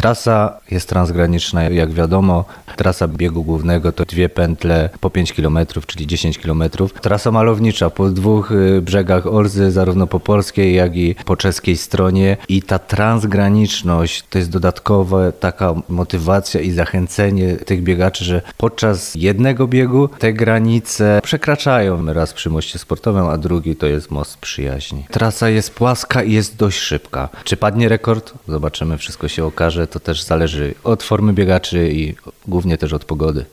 Trasa jest transgraniczna, jak wiadomo. Trasa biegu głównego to 2 pętle po 5 km, czyli 10 km. Trasa malownicza po 2 brzegach Olzy, zarówno po polskiej, jak i po czeskiej stronie. I ta transgraniczność to jest dodatkowa taka motywacja i zachęcenie tych biegaczy, że podczas jednego biegu te granice przekraczają. Raz przy moście sportowym, a drugi to jest most przyjaźni. Trasa jest płaska i jest dość szybka. Czy padnie rekord? Zobaczymy, wszystko się okaże. To też zależy od formy biegaczy i głównie też od pogody.